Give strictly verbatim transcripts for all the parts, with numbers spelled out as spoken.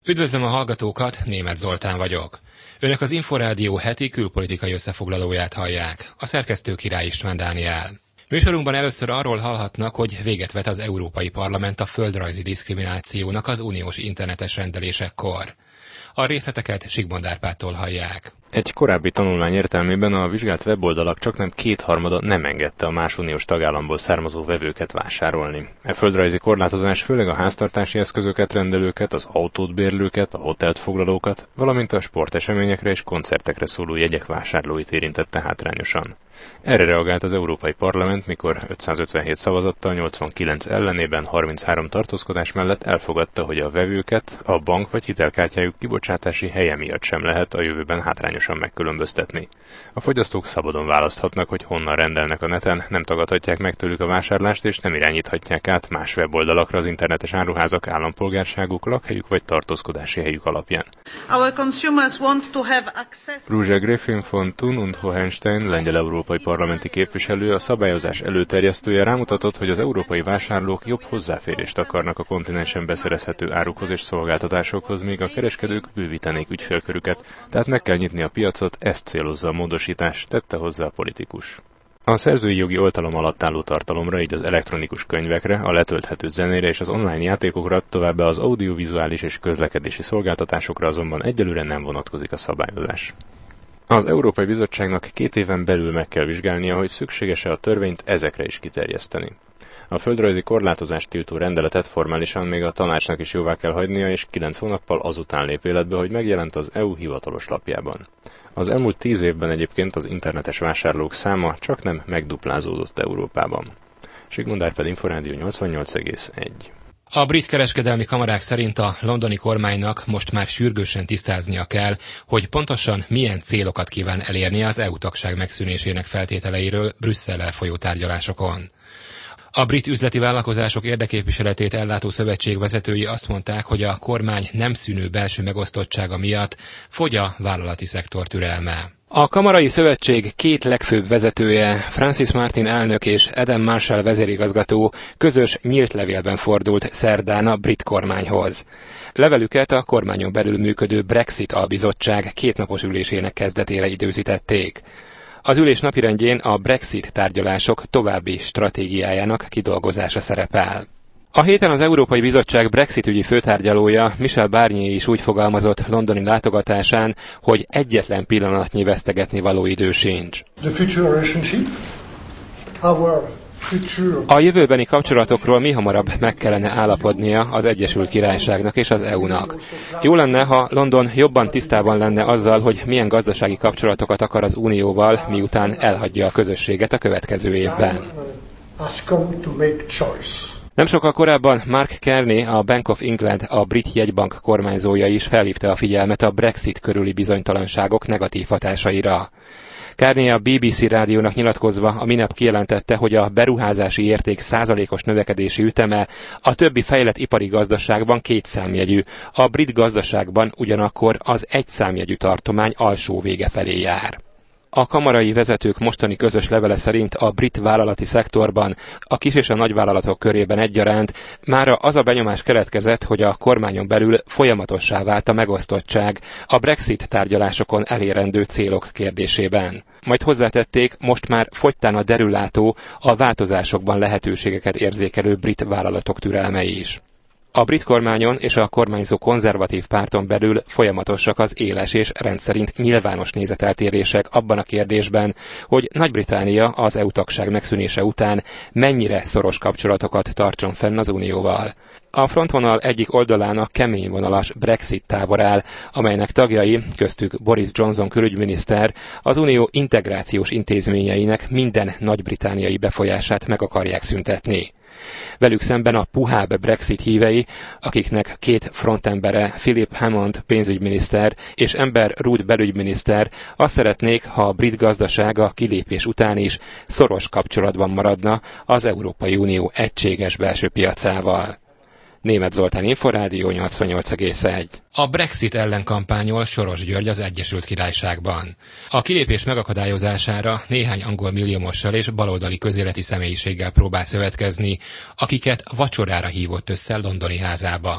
Üdvözlöm a hallgatókat, Németh Zoltán vagyok. Önök az Inforádió heti külpolitikai összefoglalóját hallják, a szerkesztő Király István Dániel. Műsorunkban először arról hallhatnak, hogy véget vet az Európai Parlament a földrajzi diszkriminációnak az uniós internetes rendelésekkor. A részleteket Sigmond Árpádtól hallják. Egy korábbi tanulmány értelmében a vizsgált weboldalak csaknem kétharmada nem engedte a más uniós tagállamból származó vevőket vásárolni. E földrajzi korlátozás főleg a háztartási eszközöket rendelőket, az autót bérlőket, a hotelt foglalókat, valamint a sporteseményekre és koncertekre szóló jegyek vásárlóit érintette hátrányosan. Erre reagált az Európai Parlament, mikor ötszázötvenhét szavazattal nyolcvankilenc ellenében harminchárom tartózkodás mellett elfogadta, hogy a vevőket a bank vagy hitelkártyájuk kibocsátási helye miatt sem lehet a jövőben hátrányosan megkülönböztetni. A fogyasztók szabadon választhatnak, hogy honnan rendelnek a neten, nem tagadhatják meg tőlük a vásárlást, és nem irányíthatják át más weboldalakra az internetes áruházak állampolgárságuk, lakhelyük vagy tartózkodási helyük alapján. Rózsa Griffin von Thun und Hohenstein, lengyel európai parlamenti képviselő, a szabályozás előterjesztője rámutatott, hogy az európai vásárlók jobb hozzáférést akarnak a kontinensen beszerezhető árukhoz és szolgáltatásokhoz, míg a kereskedők bővítenék ügyfélkörüket, tehát meg kell nyitni a piacot, ezt célozza a módosítás, tette hozzá a politikus. A szerzői jogi oltalom alatt álló tartalomra, így az elektronikus könyvekre, a letölthető zenére és az online játékokra, továbbá az audiovizuális és közlekedési szolgáltatásokra azonban egyelőre nem vonatkozik a szabályozás. Az Európai Bizottságnak két éven belül meg kell vizsgálnia, hogy szükséges-e a törvényt ezekre is kiterjeszteni. A földrajzi korlátozást tiltó rendeletet formálisan még a tanácsnak is jóvá kell hagynia, és kilenc hónappal azután lép életbe, hogy megjelent az é u hivatalos lapjában. Az elmúlt tíz évben egyébként az internetes vásárlók száma csaknem megduplázódott Európában. Sigmond Árpád, Inforádió nyolcvannyolc egész egy. A brit kereskedelmi kamarák szerint a londoni kormánynak most már sürgősen tisztáznia kell, hogy pontosan milyen célokat kíván elérni az é u tagság megszűnésének feltételeiről Brüsszellel folyó tárgyalásokon. A brit üzleti vállalkozások érdekképviseletét ellátó szövetség vezetői azt mondták, hogy a kormány nem szűnő belső megosztottsága miatt fogy a vállalati szektor türelme. A kamarai szövetség két legfőbb vezetője, Francis Martin elnök és Adam Marshall vezérigazgató közös nyílt levélben fordult szerdán a brit kormányhoz. Levelüket a kormányon belül működő Brexit albizottság kétnapos ülésének kezdetére időzítették. Az ülés napirendjén a Brexit tárgyalások további stratégiájának kidolgozása szerepel. A héten az Európai Bizottság Brexit ügyi főtárgyalója Michel Barnier is úgy fogalmazott londoni látogatásán, hogy egyetlen pillanatnyi vesztegetni való idő sincs. A jövőbeni kapcsolatokról mihamarabb meg kellene állapodnia az Egyesült Királyságnak és az é u-nak. Jó lenne, ha London jobban tisztában lenne azzal, hogy milyen gazdasági kapcsolatokat akar az Unióval, miután elhagyja a közösséget a következő évben. Nem sokkal korábban Mark Carney, a Bank of England, a brit jegybank kormányzója is felhívta a figyelmet a Brexit körüli bizonytalanságok negatív hatásaira. Carney a bé bé cé rádiónak nyilatkozva a minap kijelentette, hogy a beruházási érték százalékos növekedési üteme a többi fejlett ipari gazdaságban kétszámjegyű, a brit gazdaságban ugyanakkor az egyszámjegyű tartomány alsó vége felé jár. A kamarai vezetők mostani közös levele szerint a brit vállalati szektorban, a kis és a nagyvállalatok körében egyaránt mára az a benyomás keletkezett, hogy a kormányon belül folyamatossá vált a megosztottság a Brexit tárgyalásokon elérendő célok kérdésében. Majd hozzátették, most már fogytán a derülátó, a változásokban lehetőségeket érzékelő brit vállalatok türelmei is. A brit kormányon és a kormányzó konzervatív párton belül folyamatosak az éles és rendszerint nyilvános nézeteltérések abban a kérdésben, hogy Nagy-Britannia az é u tagság megszűnése után mennyire szoros kapcsolatokat tartson fenn az Unióval. A frontvonal egyik oldalán a kemény vonalas Brexit tábor áll, amelynek tagjai, köztük Boris Johnson külügyminiszter, az Unió integrációs intézményeinek minden nagy-britániai befolyását meg akarják szüntetni. Velük szemben a puhább Brexit hívei, akiknek két frontembere, Philip Hammond pénzügyminiszter és Amber Rudd belügyminiszter, azt szeretnék, ha a brit gazdaság a kilépés után is szoros kapcsolatban maradna az Európai Unió egységes belső piacával. Németh Zoltán, Inforádió nyolcvannyolc egész egy. A Brexit ellen kampányol Soros György az Egyesült Királyságban. A kilépés megakadályozására néhány angol milliómossal és baloldali közéleti személyiséggel próbál szövetkezni, akiket vacsorára hívott össze londoni házába.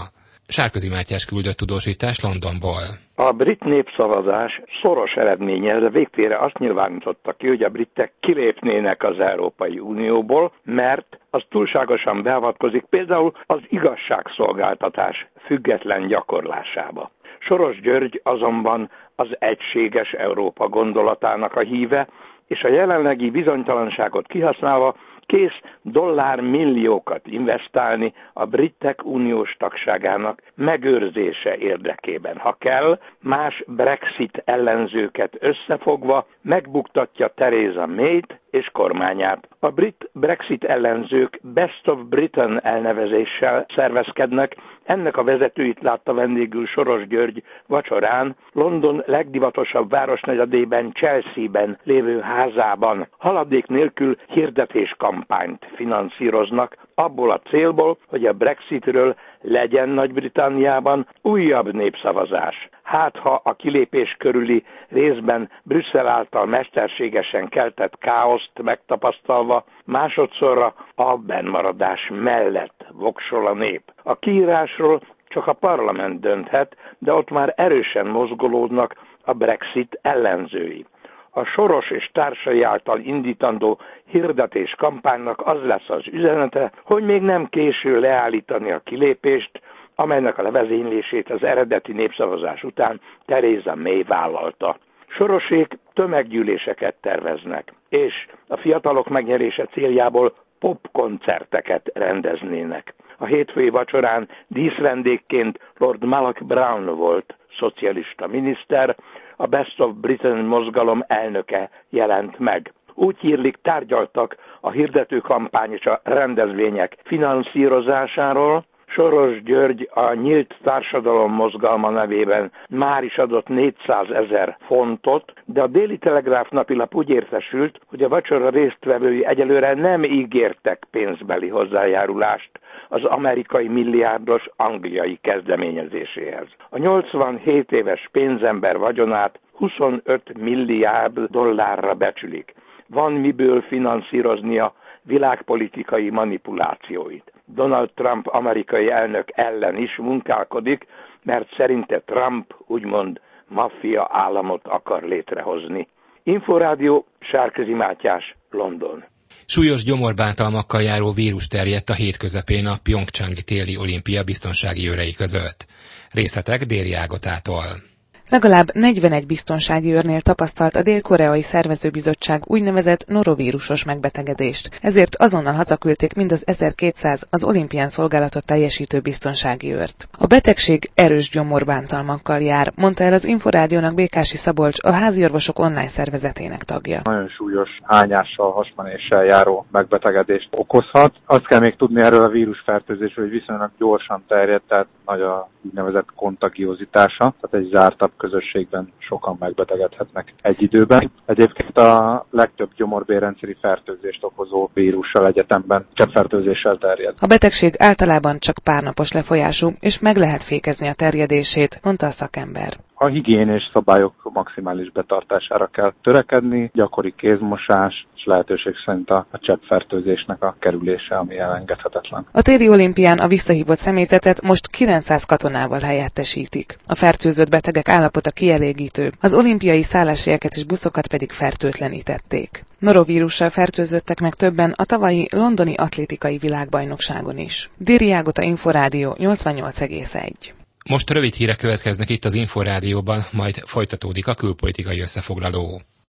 Sárközi Mátyás küldött tudósítást Londonból. A brit népszavazás szoros eredménye végtére azt nyilvánította ki, hogy a britek kilépnének az Európai Unióból, mert az túlságosan beavatkozik például az igazságszolgáltatás független gyakorlásába. Soros György azonban az egységes Európa gondolatának a híve, és a jelenlegi bizonytalanságot kihasználva kész dollármilliókat investálni a britek uniós tagságának megőrzése érdekében. Ha kell, más Brexit ellenzőket összefogva megbuktatja Theresa Mayt és kormányát. A brit Brexit ellenzők Best of Britain elnevezéssel szervezkednek, ennek a vezetőit látta vendégül Soros György vacsorán, London legdivatosabb városnegyedében, Chelsea-ben lévő házában. Haladék nélkül hirdetéskampányt finanszíroznak, abból a célból, hogy a Brexitről legyen Nagy-Britanniában újabb népszavazás. Hát ha a kilépés körüli részben Brüsszel által mesterségesen keltett káoszt megtapasztalva, másodszorra a bennmaradás mellett voksol a nép. A kiírásról csak a parlament dönthet, de ott már erősen mozgolódnak a Brexit ellenzői. A Soros és társai által indítandó hirdetés kampánynak az lesz az üzenete, hogy még nem késő leállítani a kilépést, amelynek a levezénylését az eredeti népszavazás után Theresa May vállalta. Sorosék tömeggyűléseket terveznek, és a fiatalok megnyerése céljából popkoncerteket rendeznének. A hétfői vacsorán díszvendégként Lord Malloch Brown volt szocialista miniszter, a Best of Britain mozgalom elnöke jelent meg. Úgy hírlik, tárgyaltak a hirdetőkampány és a rendezvények finanszírozásáról. Soros György a Nyílt Társadalom mozgalma nevében már is adott négyszázezer fontot, de a Daily Telegraph napilap úgy értesült, hogy a vacsora résztvevői egyelőre nem ígértek pénzbeli hozzájárulást az amerikai milliárdos angliai kezdeményezéséhez. A nyolcvanhét éves pénzember vagyonát huszonöt milliárd dollárra becsülik. Van miből finanszíroznia világpolitikai manipulációit. Donald Trump amerikai elnök ellen is munkálkodik, mert szerinte Trump úgymond maffia államot akar létrehozni. Inforádió, Sárközi Mátyás, London. Súlyos gyomorbántalmakkal járó vírus terjedt a hét közepén a Pjongcsangi téli olimpia biztonsági őrei között. Részletek Déri Ágotától. Legalább negyvenegy biztonsági őrnél tapasztalt a dél-koreai szervezőbizottság úgynevezett norovírusos megbetegedést, ezért azonnal hazaküldték mind az ezerkétszáz az olimpián szolgálatot teljesítő biztonsági őrt. A betegség erős gyomorbántalmakkal jár, mondta el az Inforádiónak Békási Szabolcs, a háziorvosok online szervezetének tagja. Nagyon súlyos hányással, hasmenéssel járó megbetegedést okozhat. Azt kell még tudni erről a vírusfertőzésről, hogy viszonylag gyorsan terjed, tehát nagy a úgynevezett kontagiozitása, tehát egy zártabb közösségben sokan megbetegedhetnek egy időben. Egyébként a legtöbb gyomorbérrendszeri fertőzést okozó vírussal egyetemben cseppfertőzéssel terjed. A betegség általában csak párnapos lefolyású, és meg lehet fékezni a terjedését, mondta a szakember. A higiénés szabályok maximális betartására kell törekedni, gyakori kézmosás, és lehetőség szerint a, a cseppfertőzésnek a kerülése, ami elengedhetetlen. A téli olimpián a visszahívott személyzetet most kilencszáz katonával helyettesítik. A fertőzött betegek állapota kielégítő, az olimpiai szálláshelyeket és buszokat pedig fertőtlenítették. Norovírussal fertőzöttek meg többen a tavalyi londoni atlétikai világbajnokságon is. Déri Ágota, Inforádió, nyolcvannyolc egész egy. Most rövid hírek következnek itt az Inforádióban, majd folytatódik a külpolitikai összefoglaló.